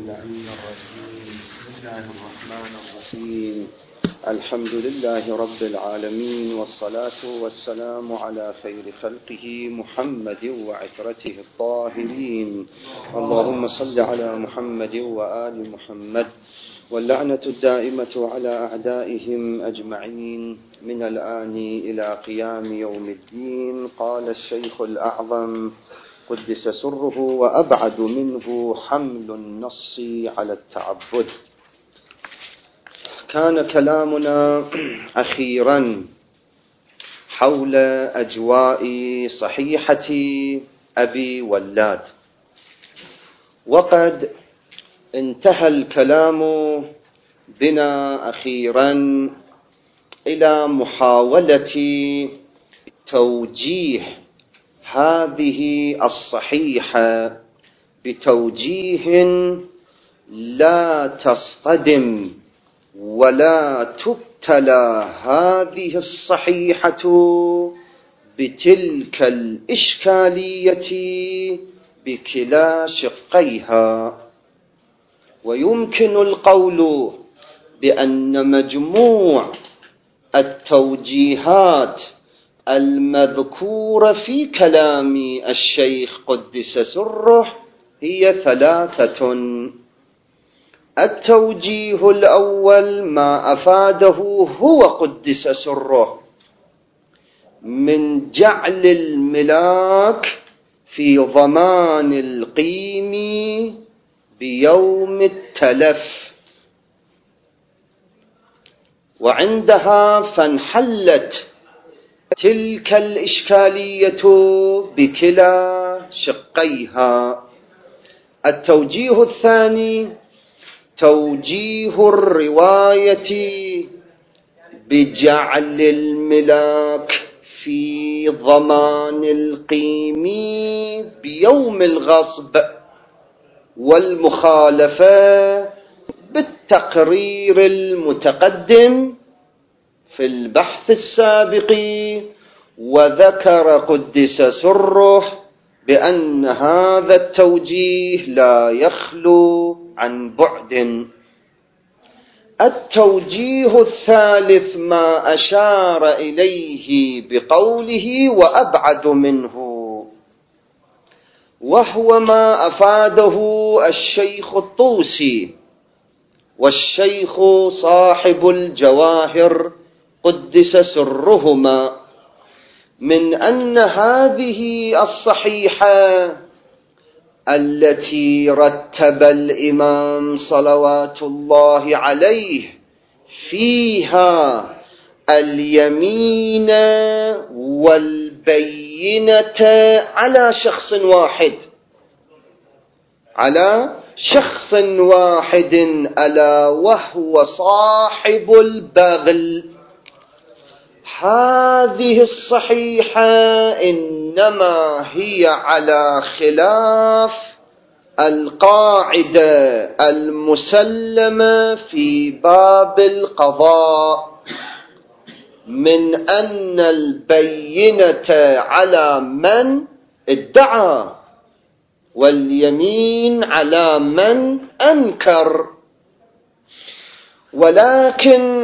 اللعين الرجيم. بسم الله الرحمن الرحيم. الحمد لله رب العالمين، والصلاة والسلام على خير خلقه محمد وعترته الطاهرين. اللهم صل على محمد وآل محمد، واللعنة الدائمة على أعدائهم أجمعين من الآن إلى قيام يوم الدين. قال الشيخ الأعظم قدس سره: وأبعد منه حمل النص على التعبد. كان كلامنا أخيرا حول أجواء صحيحة أبي ولاد، وقد انتهى الكلام بنا أخيرا إلى محاولة توجيه هذه الصحيحة بتوجيه لا تصطدم ولا تبتلى هذه الصحيحة بتلك الإشكالية بكلا شقيها. ويمكن القول بأن مجموع التوجيهات المذكورة في كلام الشيخ قدس سره هي ثلاثة. التوجيه الأول ما أفاده هو قدس سره من جعل الملاك في ضمان القيم بيوم التلف، وعندها فانحلت تلك الإشكالية بكلا شقيها. التوجيه الثاني توجيه الرواية بجعل الملاك في ضمان القيم بيوم الغصب، والمخالفة بالتقرير المتقدم في البحث السابق. وذكر قدس سره بأن هذا التوجيه لا يخلو عن بعد. التوجيه الثالث ما أشار إليه بقوله وأبعد منه، وهو ما أفاده الشيخ الطوسي والشيخ صاحب الجواهر قدس سرهما، من أن هذه الصحيحة التي رتب الإمام صلوات الله عليه فيها اليمين والبينة على شخص واحد ألا وهو صاحب البغل. هذه الصحيحة إنما هي على خلاف القاعدة المسلمة في باب القضاء من أن البينة على من ادعى واليمين على من أنكر. ولكن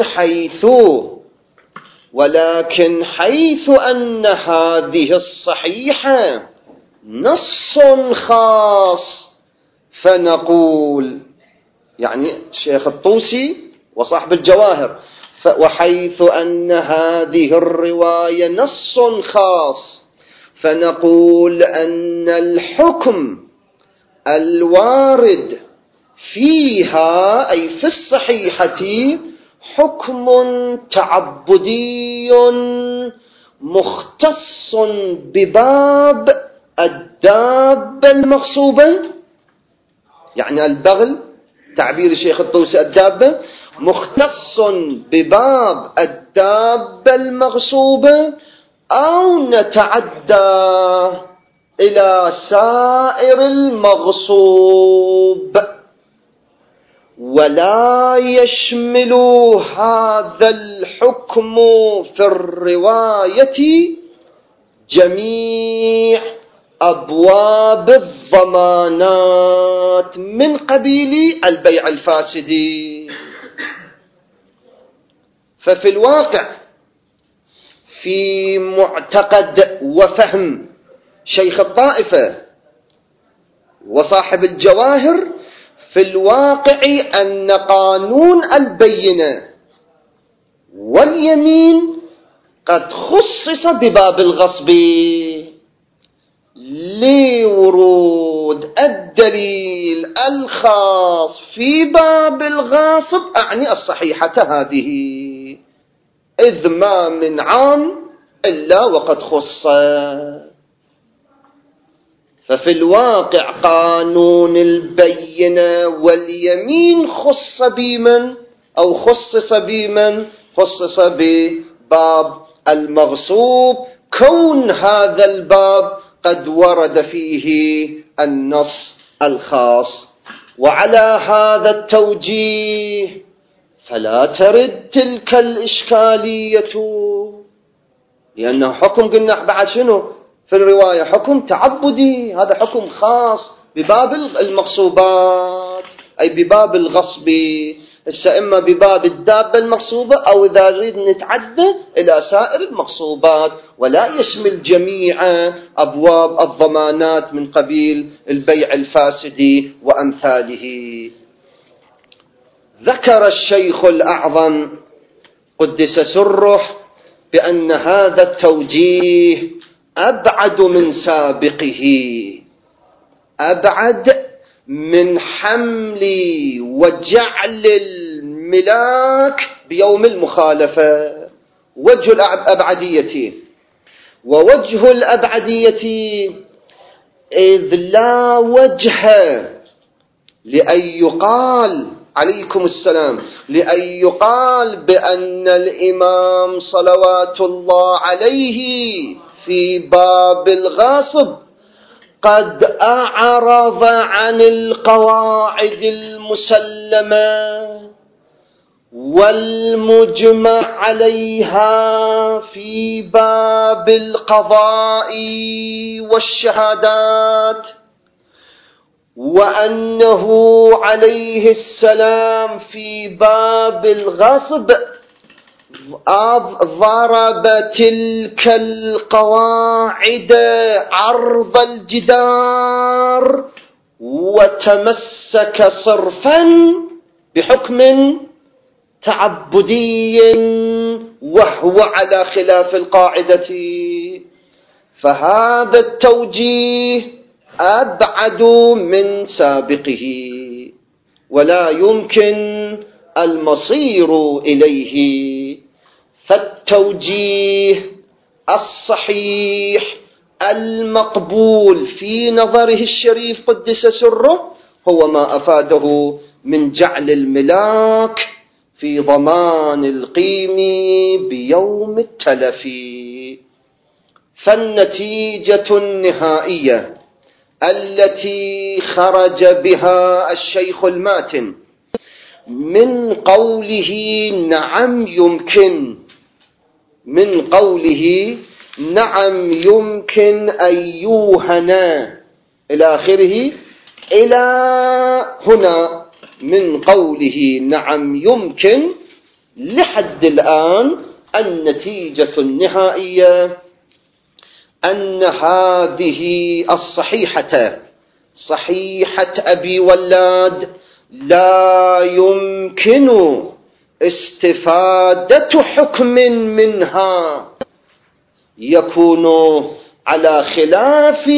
حيث أن هذه الصحيحة نص خاص، فنقول يعني الشيخ الطوسي وصاحب الجواهر، وحيث أن هذه الرواية نص خاص فنقول أن الحكم الوارد فيها أي في الصحيحة حكم تعبدي مختص بباب الدابة المغصوبة، يعني البغل تعبير الشيخ الطوسي الدابة مختص بباب الدابة المغصوبة، أو نتعدى إلى سائر المغصوب، ولا يشمل هذا الحكم في الرواية جميع أبواب الضمانات من قبيل البيع الفاسد. ففي الواقع في معتقد وفهم شيخ الطائفة وصاحب الجواهر في الواقع أن قانون البينة واليمين قد خصص بباب الغصب لورود الدليل الخاص في باب الغاصب، أعني الصحيحة هذه، إذ ما من عام إلا وقد خص. ففي الواقع قانون البينة واليمين خص بمن أو خصص بمن؟ خصص بباب المغصوب، كون هذا الباب قد ورد فيه النص الخاص. وعلى هذا التوجيه فلا ترد تلك الإشكالية، لأنه حكم قلنا بعد شنو في الرواية؟ حكم تعبدي، هذا حكم خاص بباب المغصوبات أي بباب الغصب، إما بباب الدابة المغصوبة أو إذا نريد نتعدى إلى سائر المغصوبات، ولا يشمل جميع أبواب الضمانات من قبيل البيع الفاسد وأمثاله. ذكر الشيخ الأعظم قدس سره بأن هذا التوجيه أبعد من سابقه، أبعد من حمل وجعل الملاك بيوم المخالفة. وجه الأبعدية، ووجه الأبعدية إذ لا وجه لأن يقال عليكم السلام لأن يقال بأن الإمام صلوات الله عليه في باب الغاصب قد أعرض عن القواعد المسلمة والمجمع عليها في باب القضاء والشهادات، وأنه عليه السلام في باب الغصب ضرب تلك القواعد عرض الجدار وتمسك صرفا بحكم تعبدي وهو على خلاف القاعدة. فهذا التوجيه أبعد من سابقه، ولا يمكن المصير إليه. فالتوجيه الصحيح المقبول في نظره الشريف قدس سره هو ما أفاده من جعل الملاك في ضمان القيم بيوم التلف. فالنتيجة النهائية التي خرج بها الشيخ الماتن من قوله نعم يمكن أن يوهنا إلى آخره، إلى هنا من قوله نعم يمكن لحد الآن النتيجة النهائية أن هذه الصحيحة، صحيحة أبي ولاد، لا يمكن استفادة حكم منها يكون على خلاف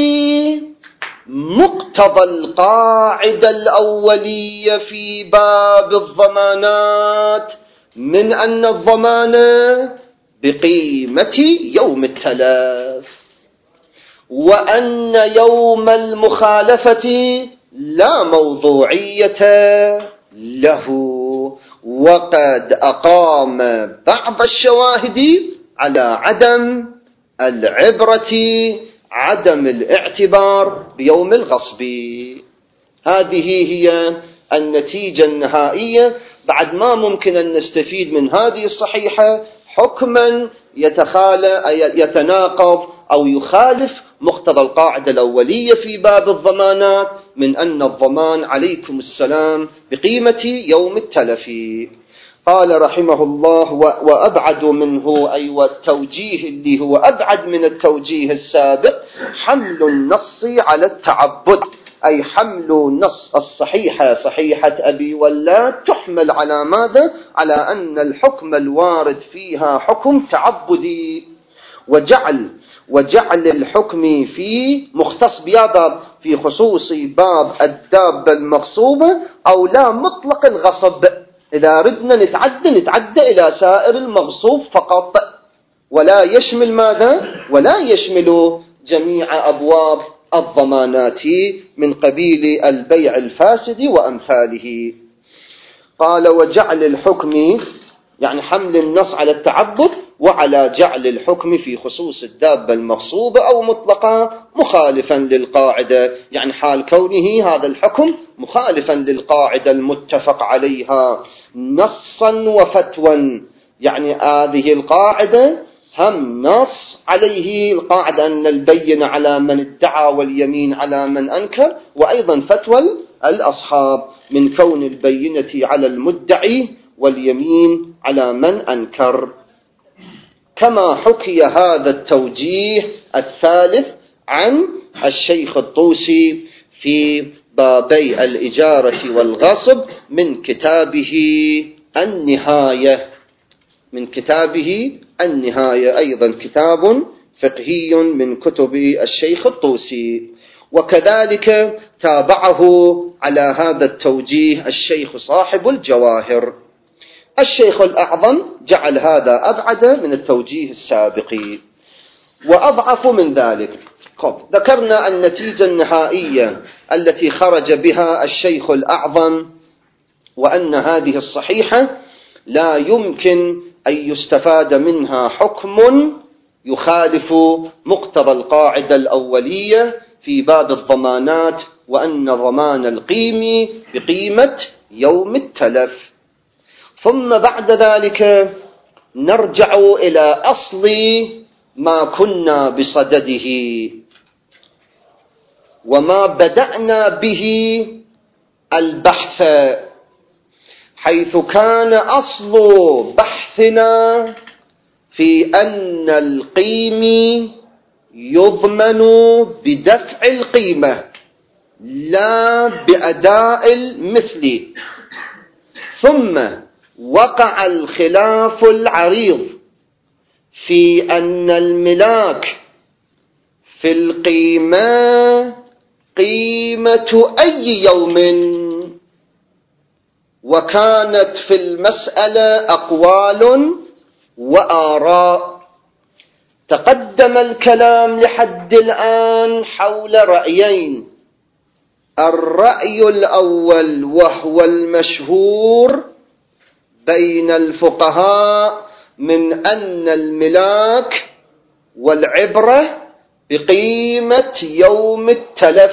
مقتضى القاعدة الأولية في باب الضمانات من أن الضمانة بقيمة يوم التلف، وأن يوم المخالفة لا موضوعية له. وقد أقام بعض الشواهد على عدم العبرة، عدم الاعتبار بيوم الغصب. هذه هي النتيجة النهائية. بعد ما ممكن أن نستفيد من هذه الصحيحة حكما يتناقض أو يخالف مقتضى القاعدة الأولية في باب الضمانات من أن الضمان عليكم السلام بقيمة يوم التلف. قال رحمه الله: وأبعد منه، أي والتوجيه اللي هو أبعد من التوجيه السابق، حمل النص على التعبد، أي حمل نص الصحيحة صحيحة أبي ولاد تحمل على ماذا؟ على أن الحكم الوارد فيها حكم تعبدي، وجعل الحكم في مختص باب في خصوص باب الدابة المغصوبة أو لا مطلق الغصب. إذا ردنا نتعدى إلى سائر المغصوب فقط، ولا يشمل ماذا؟ ولا يشمل جميع أبواب الضمانات من قبيل البيع الفاسد وأمثاله. قال: وجعل الحكم، يعني حمل النص على التعبد وعلى جعل الحكم في خصوص الدابة المغصوبة أو مطلقة مخالفا للقاعدة، يعني حال كونه هذا الحكم مخالفا للقاعدة المتفق عليها نصا وفتوا. يعني هذه القاعدة هم نص عليه القاعدة أن البين على من ادعى واليمين على من أنكر، وأيضا فتوى الأصحاب من كون البينة على المدعي واليمين على من أنكر. كما حكي هذا التوجيه الثالث عن الشيخ الطوسي في بابي الإجارة والغصب من كتابه النهاية، أيضا كتاب فقهي من كتب الشيخ الطوسي. وكذلك تابعه على هذا التوجيه الشيخ صاحب الجواهر. الشيخ الأعظم جعل هذا أبعد من التوجيه السابق وأضعف من ذلك. ذكرنا النتيجة النهائية التي خرج بها الشيخ الأعظم، وأن هذه الصحيحة لا يمكن أن يستفاد منها حكم يخالف مقتضى القاعدة الأولية في باب الضمانات، وأن ضمان القيم بقيمة يوم التلف. ثم بعد ذلك نرجع إلى أصل ما كنا بصدده وما بدأنا به البحث، حيث كان أصل بحثنا في أن القيم يضمن بدفع القيمة لا بأداء المثل. ثم وقع الخلاف العريض في أن الملاك في القيمة قيمة أي يوم، وكانت في المسألة أقوال وآراء. تقدم الكلام لحد الآن حول رأيين: الرأي الأول وهو المشهور بين الفقهاء من أن الملاك والعبرة بقيمة يوم التلف،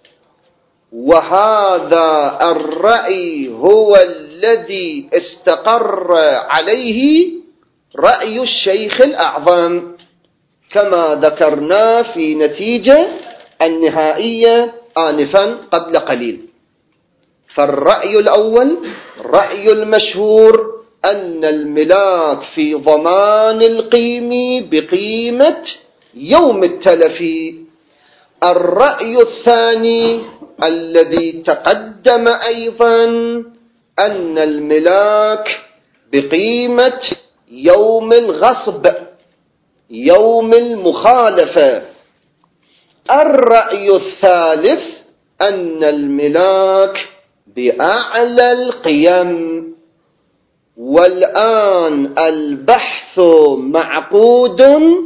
وهذا الرأي هو الذي استقر عليه رأي الشيخ الأعظم كما ذكرنا في نتيجة النهائية آنفا قبل قليل. فالرأي الأول رأي المشهور أن الملاك في ضمان القيم بقيمة يوم التلف. الرأي الثاني الذي تقدم أيضا أن الملاك بقيمة يوم الغصب، يوم المخالفة. الرأي الثالث أن الملاك بأعلى القيم. والآن البحث معقود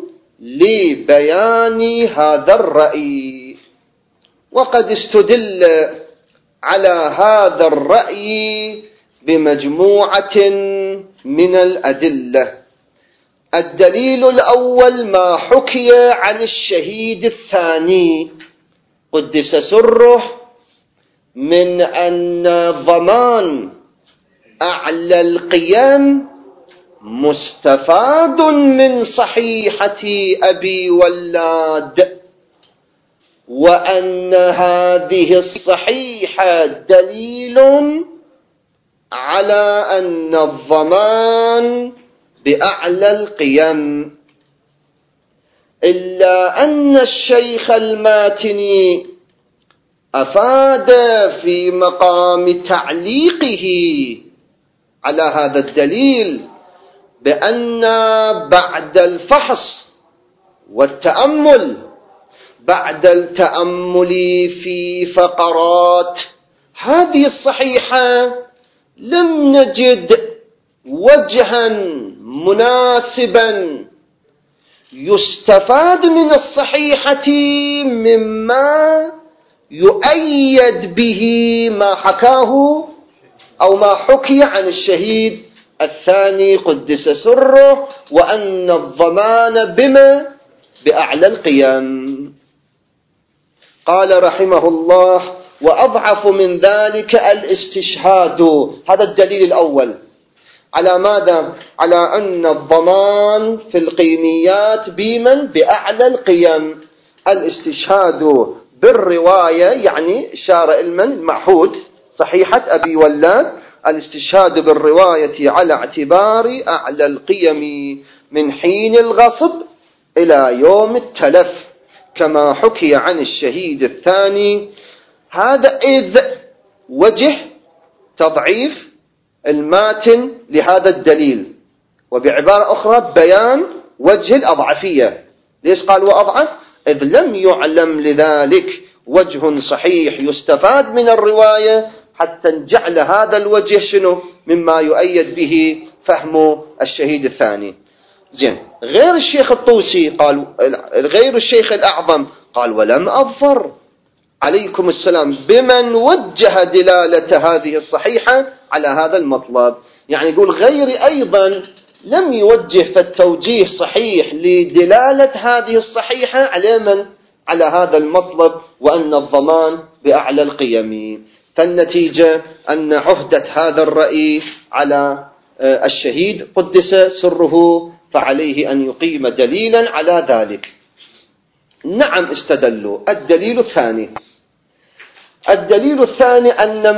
لبيان هذا الرأي، وقد استدل على هذا الرأي بمجموعة من الأدلة. الدليل الأول ما حكي عن الشهيد الثاني قدس سره من أن ضمان أعلى القيم مستفاد من صحيحة أبي ولاد، وأن هذه الصحيحة دليل على أن الضمان بأعلى القيم، إلا أن الشيخ الماتني أفاد في مقام تعليقه على هذا الدليل بأن بعد الفحص والتأمل، بعد التأمل في فقرات هذه الصحيحة، لم نجد وجها مناسبا يستفاد من الصحيحة مما يؤيد به ما حكاه أو ما حكي عن الشهيد الثاني قدس سره، وأن الضمان بما بأعلى القيم. قال رحمه الله: وأضعف من ذلك الاستشهاد. هذا الدليل الأول على ماذا؟ على أن الضمان في القيميات بمن بأعلى القيم. الاستشهاد بالرواية يعني شار المن معهود صحيحة أبي ولاد، الاستشهاد بالرواية على اعتبار أعلى القيم من حين الغصب إلى يوم التلف، كما حكي عن الشهيد الثاني. هذا إذ وجه تضعيف الماتن لهذا الدليل، وبعبارة أخرى بيان وجه الأضعفية. ليش قال وأضعف؟ إذ لم يعلم لذلك وجه صحيح يستفاد من الرواية حتى نجعل هذا الوجه شنو مما يؤيد به فهم الشهيد الثاني. زين، غير الشيخ الطوسي قال، غير الشيخ الأعظم قال: ولم أظفر عليكم السلام بمن وجه دلالة هذه الصحيحة على هذا المطلب. يعني يقول غيري أيضا لم يوجه فالتوجيه صحيح لدلالة هذه الصحيحة على من؟ على هذا المطلب، وأن الضمان بأعلى القيم. فالنتيجة أن عهدة هذا الرأي على الشهيد قدس سره، فعليه أن يقيم دليلا على ذلك. نعم استدلوا. الدليل الثاني، الدليل الثاني أن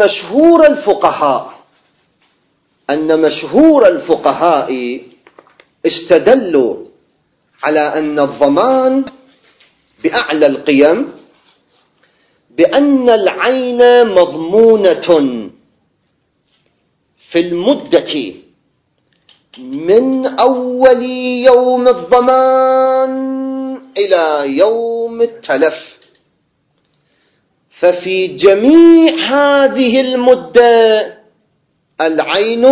مشهور الفقهاء استدلوا على أن الضمان بأعلى القيم بأن العين مضمونة في المدة من أول يوم الضمان إلى يوم التلف. ففي جميع هذه المدة العين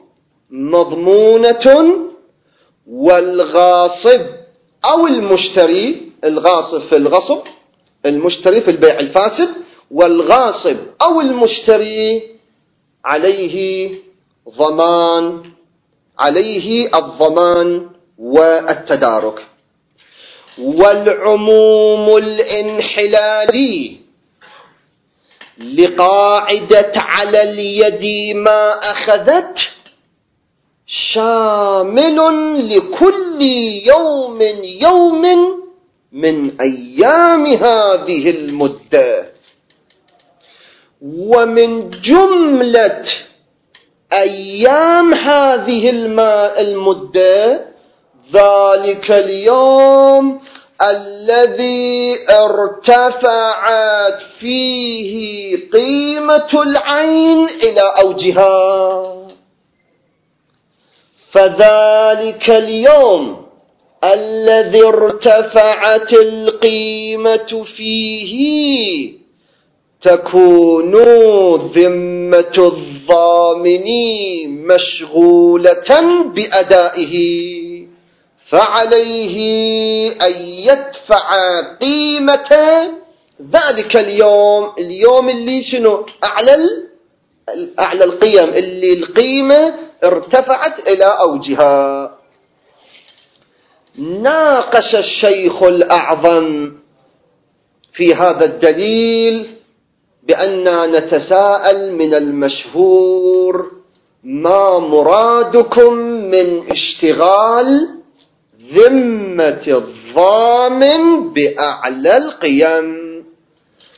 مضمونة، والغاصب أو المشتري، الغاصب في الغصب، المشتري في البيع الفاسد، والغاصب أو المشتري عليه ضمان، عليه الضمان والتدارك. والعموم الانحلالي لقاعدة على اليد ما أخذت شامل لكل يوم من أيام هذه المدة. ومن جملة أيام هذه المدة ذلك اليوم الذي ارتفعت فيه قيمة العين إلى أوجها. فذلك اليوم الذي ارتفعت القيمة فيه تكون ذمة الضامن مشغولة بأدائه، فعليه أن يدفع قيمة ذلك اليوم اللي شنو أعلى القيم، اللي القيمة ارتفعت إلى أوجها. ناقش الشيخ الأعظم في هذا الدليل بأننا نتساءل من المشهور: ما مرادكم من اشتغال ذمة الضامن بأعلى القيم؟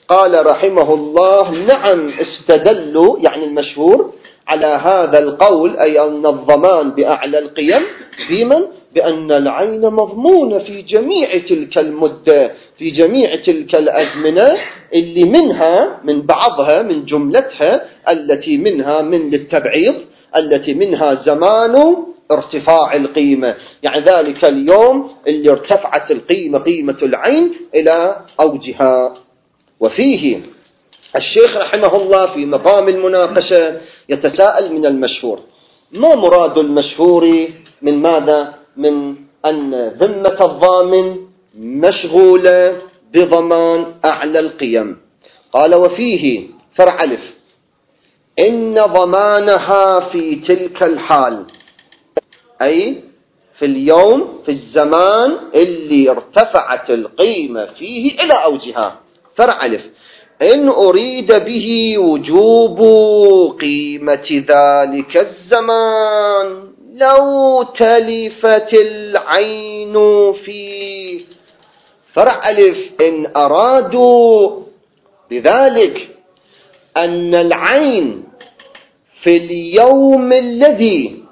قال رحمه الله نعم استدلوا يعني المشهور على هذا القول، أي أن الضمان بأعلى القيم بمن؟ بأن العين مضمونة في جميع تلك المدة، في جميع تلك الأزمنة اللي منها من بعضها من جملتها التي منها من للتبعيض، التي منها زمان ارتفاع القيمة، يعني ذلك اليوم اللي ارتفعت القيمة قيمة العين إلى أوجها. وفيه الشيخ رحمه الله في مقام المناقشة يتساءل من المشهور، ما مراد المشهور من ماذا؟ من أن ذمة الضامن مشغولة بضمان أعلى القيم. قال وفيه فرع ألف إن ضمانها في تلك الحال، أي في اليوم في الزمان اللي ارتفعت القيمة فيه إلى أوجها. فرع ألف إن أريد به وجوب قيمة ذلك الزمان لو تلفت العين فيه. فرع ألف إن أرادوا بذلك أن العين في اليوم الذي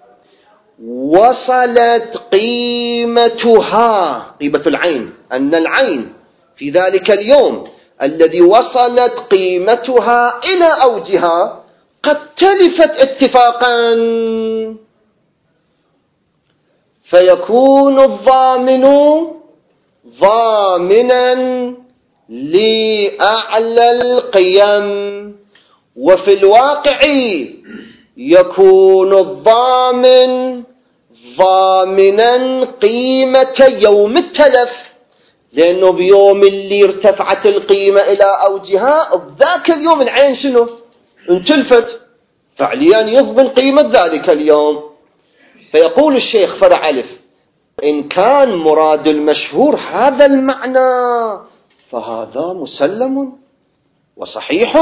وصلت قيمتها، قيمة العين، أن العين في ذلك اليوم الذي وصلت قيمتها إلى أوجها قد تلفت اتفاقا، فيكون الضامن ضامنا لأعلى القيم، وفي الواقع يكون الضامن ضامنا قيمة يوم التلف، لأنه بيوم اللي ارتفعت القيمة إلى أوجها بذاك اليوم العين شنو؟ انتلفت، فعليا يضمن قيمة ذلك اليوم. فيقول الشيخ فرع ألف إن كان مراد المشهور هذا المعنى فهذا مسلم وصحيح،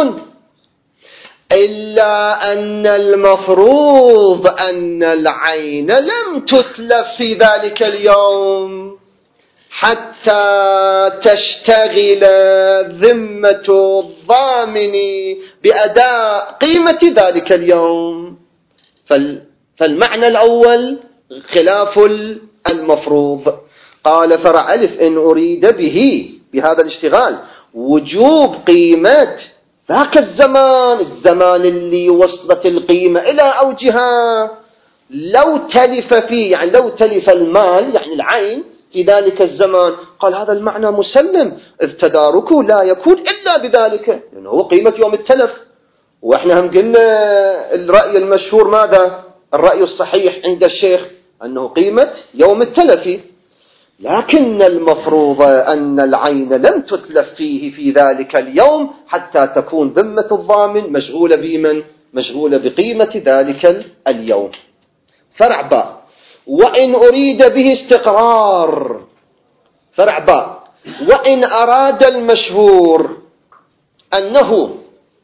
إلا أن المفروض أن العين لم تتلف في ذلك اليوم حتى تشتغل ذمة الضامن بأداء قيمة ذلك اليوم. فالمعنى الأول خلاف المفروض. قال فرع ألف إن أريد به بهذا الاشتغال وجوب قيمة ذاك الزمان اللي وصلت القيمة إلى أوجها لو تلف فيه، يعني لو تلف المال يعني العين في ذلك الزمان، قال هذا المعنى مسلم، إذ تداركه لا يكون إلا بذلك، لأنه هو قيمة يوم التلف. وإحنا هم قلنا الرأي المشهور ماذا؟ الرأي الصحيح عند الشيخ أنه قيمة يوم التلف، لكن المفروض أن العين لم تتلف فيه في ذلك اليوم حتى تكون ذمة الضامن مشغولة بمن؟ مشغولة بقيمة ذلك اليوم. فرع باء وإن أريد به استقرار. فرع باء وإن أراد المشهور أنه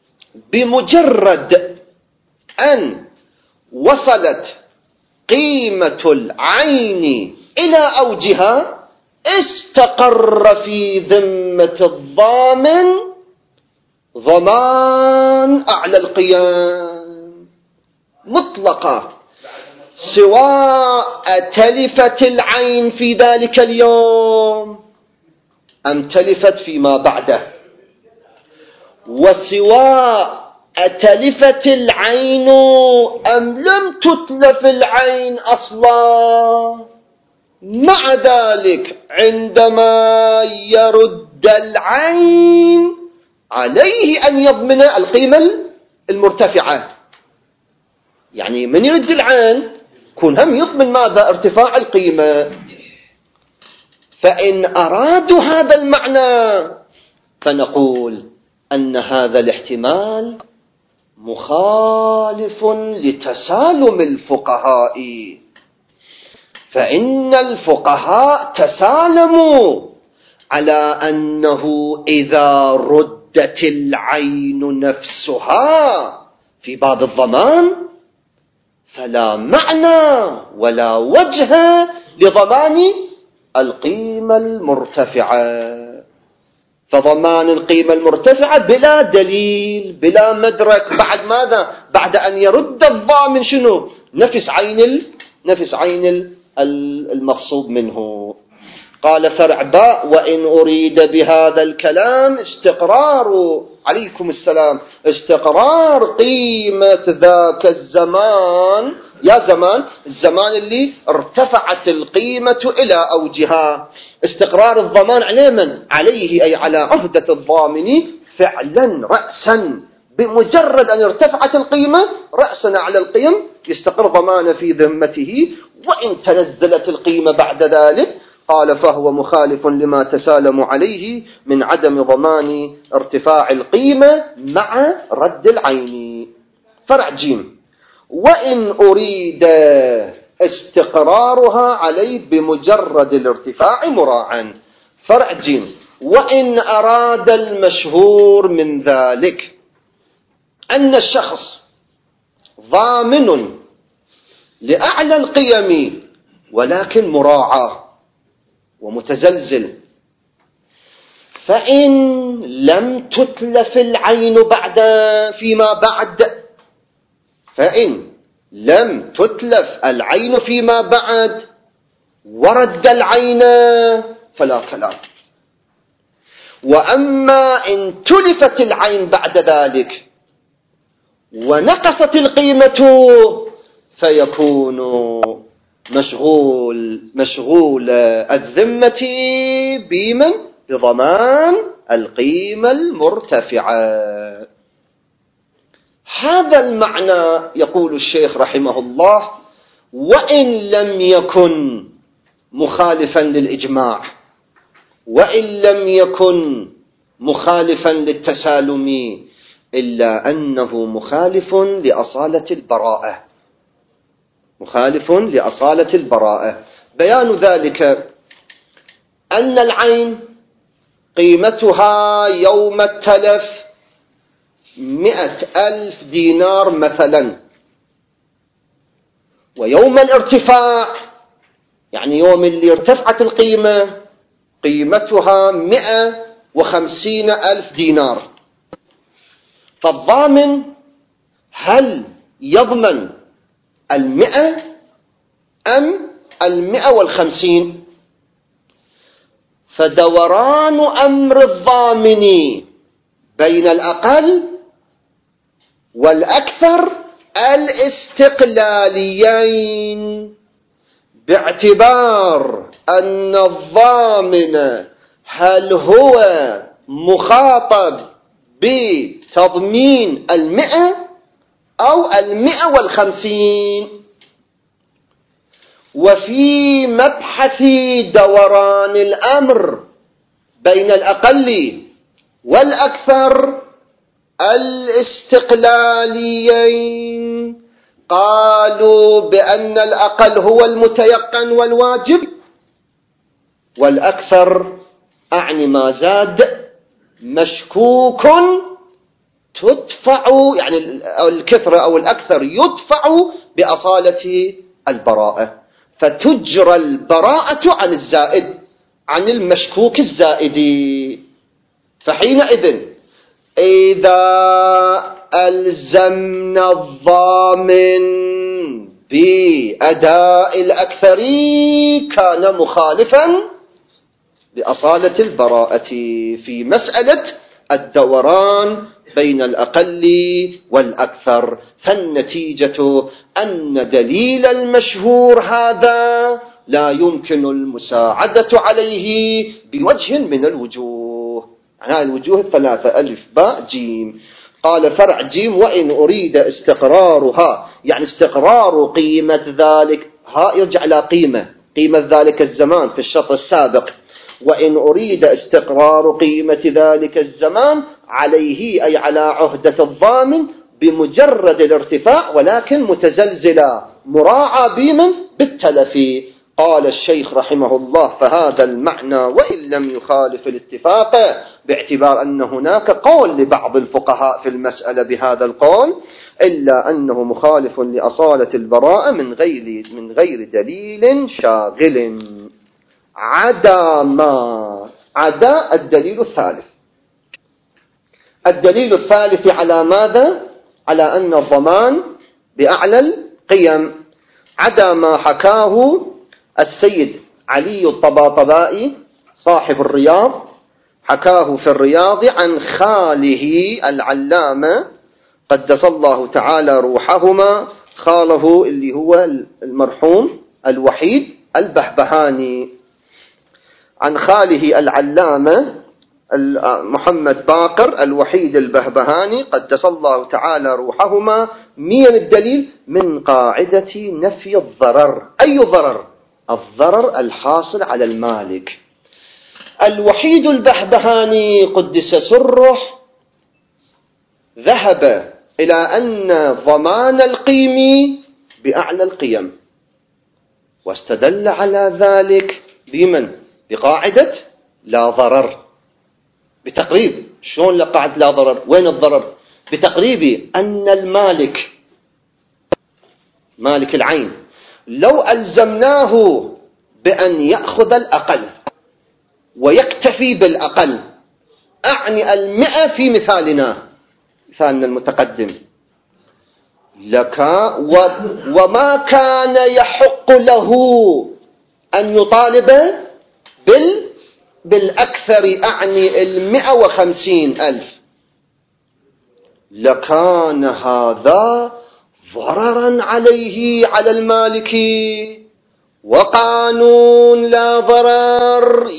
بمجرد أن وصلت قيمة العين إلى أوجها استقر في ذمة الضامن ضمان أعلى القيم مطلقة، سواء تلفت العين في ذلك اليوم أم تلفت فيما بعده، وسواء تلفت العين أم لم تتلف العين أصلا. مع ذلك عندما يرد العين عليه أن يضمن القيمة المرتفعة، يعني من يرد العين كون هم يضمن ماذا؟ ارتفاع القيمة. فإن أرادوا هذا المعنى فنقول أن هذا الاحتمال مخالف لتسالم الفقهاء، فإن الفقهاء تسالموا على أنه إذا ردت العين نفسها في باب الضمان فلا معنى ولا وجه لضمان القيمة المرتفعة. فضمان القيمة المرتفعة بلا دليل بلا مدرك. بعد ماذا؟ بعد أن يرد الضامن شنو؟ نفس عين المغصوب منه. قال فرع باء: وإن أريد بهذا الكلام استقرار، عليكم السلام، استقرار قيمة ذاك الزمان، يا زمان، الزمان اللي ارتفعت القيمة إلى أوجها، استقرار الضمان على من؟ عليه، أي على عهدة الضامن فعلا رأسا، بمجرد أن ارتفعت القيمة رأسا على القيم يستقر ضمان في ذمته. وإن تنزلت القيمة بعد ذلك قال فهو مخالف لما تسالم عليه من عدم ضمان ارتفاع القيمة مع رد العين. فرع جيم: وإن أريد استقرارها عليه بمجرد الارتفاع مراعا. فرع جيم: وإن أراد المشهور من ذلك أن الشخص ضامن لأعلى القيم ولكن مراعى ومتزلزل، فإن لم تتلف العين فيما بعد ورد العين فلا كلام. وأما إن تلفت العين بعد ذلك ونقصت القيمة فيكون مشغول الذمة بمن؟ بضمان القيمة المرتفعة. هذا المعنى يقول الشيخ رحمه الله: وإن لم يكن مخالفا للإجماع، وإن لم يكن مخالفا للتسالم، إلا أنه مخالف لأصالة البراءة. بيان ذلك أن العين قيمتها يوم التلف 100,000 دينار مثلا، ويوم الارتفاع يعني يوم اللي ارتفعت القيمة قيمتها 150,000 دينار. فالضامن هل يضمن 100 أم 150؟ فدوران أمر الضامن بين الأقل والأكثر الاستقلاليين، باعتبار أن الضامن هل هو مخاطب بتضمين 100 أو 150. وفي مبحث دوران الأمر بين الأقل والأكثر الاستقلاليين قالوا بأن الأقل هو المتيقن والواجب، والأكثر أعني ما زاد مشكوك تدفع، يعني الكثرة أو الأكثر يدفع بأصالة البراءة، فتجرى البراءة عن الزائد، عن المشكوك الزائد. فحينئذ إذا ألزمنا الضامن بأداء الأكثر كان مخالفا لأصالة البراءة في مسألة الدوران بين الأقل والأكثر. فالنتيجة أن دليل المشهور هذا لا يمكن المساعدة عليه بوجه من الوجوه، هذه الوجوه الثلاثة: ألف باء جيم. قال فرع جيم: وإن أريد استقرارها، يعني استقرار قيمة ذلك، ها يرجع إلى قيمة ذلك الزمان في الشطر السابق. وإن أريد استقرار قيمة ذلك الزمان عليه، أي على عهدة الضامن بمجرد الارتفاع ولكن متزلزلا مراعى بمن؟ بالتلف. قال الشيخ رحمه الله: فهذا المعنى وإن لم يخالف الاتفاق، باعتبار أن هناك قول لبعض الفقهاء في المسألة بهذا القول، إلا أنه مخالف لأصالة البراءة من غير دليل شاغل، عدا الدليل الثالث. الدليل الثالث على ماذا؟ على أن الضمان بأعلى القيم عدا ما حكاه السيد علي الطباطبائي صاحب الرياض، حكاه في الرياض عن خاله العلامة قدس الله تعالى روحهما، خاله اللي هو المرحوم الوحيد البهبهاني، عن خاله العلامة محمد باقر الوحيد البهبهاني قدس الله تعالى روحهما. من الدليل؟ من قاعدة نفي الضرر. أي ضرر؟ الضرر الحاصل على المالك. الوحيد البهبهاني قدس سره ذهب إلى أن ضمان القيم بأعلى القيم، واستدل على ذلك بمن؟ بقاعدة لا ضرر، بتقريب. شلون لقاعدة لا ضرر؟ وين الضرر؟ بتقريب أن المالك، مالك العين، لو ألزمناه بأن يأخذ الأقل ويكتفي بالأقل، أعني 100 في مثالنا المتقدم، وما كان يحق له أن يطالب بالأكثر، أعني 150,000، لكان هذا ضررا عليه على المالك، وقانون لا ضرر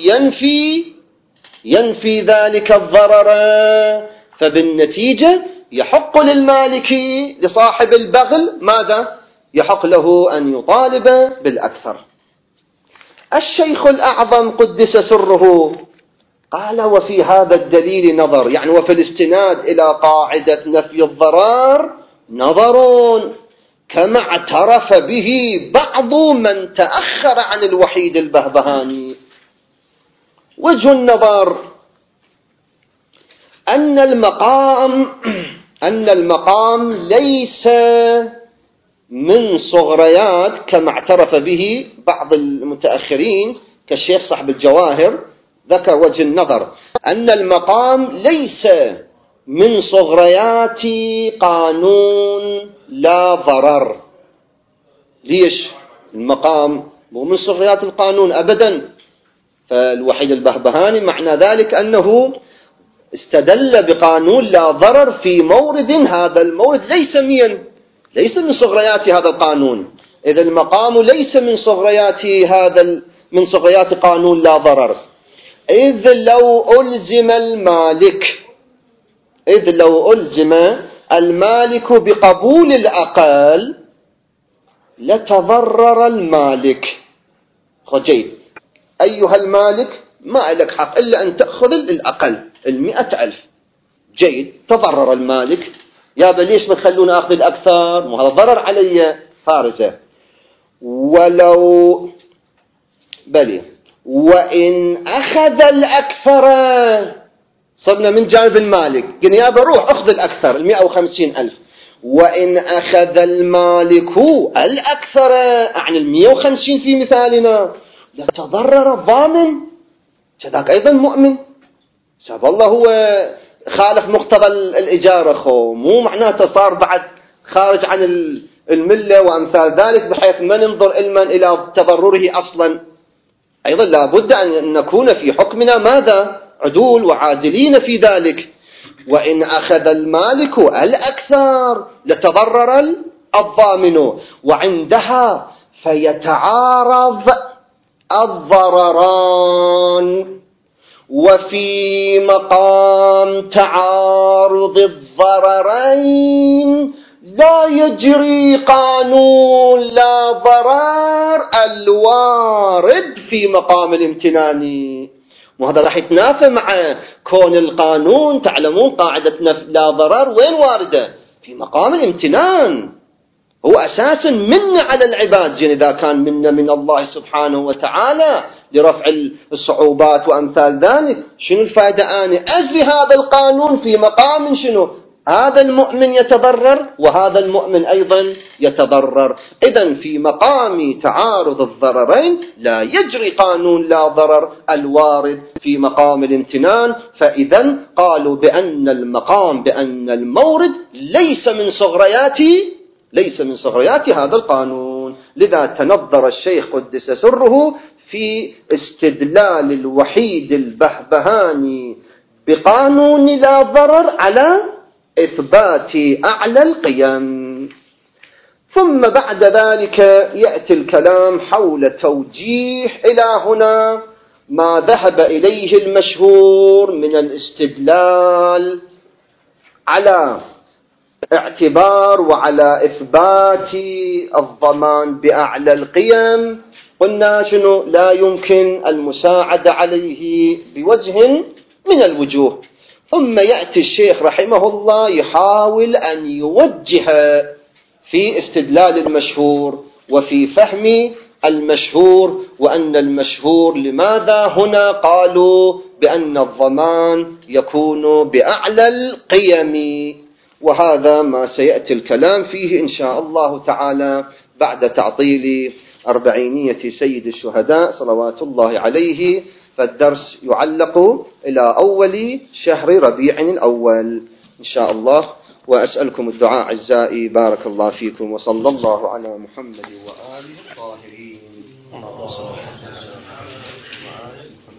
ينفي ذلك الضرر، فبالنتيجة يحق للمالك لصاحب البغل ماذا؟ يحق له أن يطالب بالأكثر. الشيخ الأعظم قدس سره قال: وفي هذا الدليل نظر، يعني وفي الاستناد إلى قاعدة نفي الضرر نظر، كما اعترف به بعض من تأخر عن الوحيد البهبهاني. وجه النظر أن المقام ليس من صغريات كما اعترف به بعض المتأخرين كالشيخ صاحب الجواهر، ذكر وجه النظر أن المقام ليس من صغريات قانون لا ضرر. ليش؟ المقام مو من صغريات القانون أبدا. فالوحيد البهبهاني معنى ذلك أنه استدل بقانون لا ضرر في مورد، هذا المورد ليس من صغريات هذا القانون. إذا المقام ليس من صغريات من صغريات قانون لا ضرر. إذ لو ألزم المالك بقبول الأقل لتضرر المالك. خجيت أيها المالك، ما لك حق إلا أن تأخذ الأقل 100,000. جيد، تضرر المالك، يا ليش ما تخلون أخذ الأكثر؟ وهذا ضرر علي فارزة. وإن أخذ الأكثر، صرنا من جانب المالك، قلنا يا روح أخذ الأكثر 150,000. وإن أخذ المالك الأكثر، أعني 150 في مثالنا، لتضرر الضامن، كذاك أيضا مؤمن. سبب الله هو خالف مقتضى الإجارة، مو معناته صار بعد خارج عن الملة وأمثال ذلك، بحيث ما ننظر إلى تضرره أصلا. أيضا لا بد أن نكون في حكمنا ماذا؟ عدول وعادلين في ذلك. وإن أخذ المالك الأكثر لتضرر الضامن، وعندها فيتعارض الضرران. وفي مقام تعارض الضررين لا يجري قانون لا ضرر الوارد في مقام الامتنان. وهذا راح يتنافى مع كون القانون، تعلمون قاعدة لا ضرر وين واردة؟ في مقام الامتنان، هو أساسا منا على العباد. زين إذا كان منا من الله سبحانه وتعالى لرفع الصعوبات وأمثال ذلك، شنو الفائدة أنا أجري هذا القانون في مقام شنو؟ هذا المؤمن يتضرر وهذا المؤمن أيضا يتضرر. إذن في مقام تعارض الضررين لا يجري قانون لا ضرر الوارد في مقام الامتنان. فإذا قالوا بأن المورد ليس من صغريات هذا القانون. لذا تنظر الشيخ قدس سره في استدلال الوحيد البهبهاني بقانون لا ضرر على إثبات أعلى القيم. ثم بعد ذلك يأتي الكلام حول توجيه إلى هنا ما ذهب إليه المشهور من الاستدلال على اعتبار وعلى إثبات الضمان بأعلى القيم. قلنا شنو؟ لا يمكن المساعدة عليه بوجه من الوجوه. ثم يأتي الشيخ رحمه الله يحاول أن يوجه في استدلال المشهور وفي فهم المشهور، وأن المشهور لماذا هنا قالوا بأن الضمان يكون بأعلى القيم. وهذا ما سيأتي الكلام فيه إن شاء الله تعالى بعد تعطيل 40 سيد الشهداء صلوات الله عليه. فالدرس يعلق إلى أول شهر ربيع الأول إن شاء الله. وأسألكم الدعاء أعزائي، بارك الله فيكم، وصلى الله على محمد وآله الطاهرين.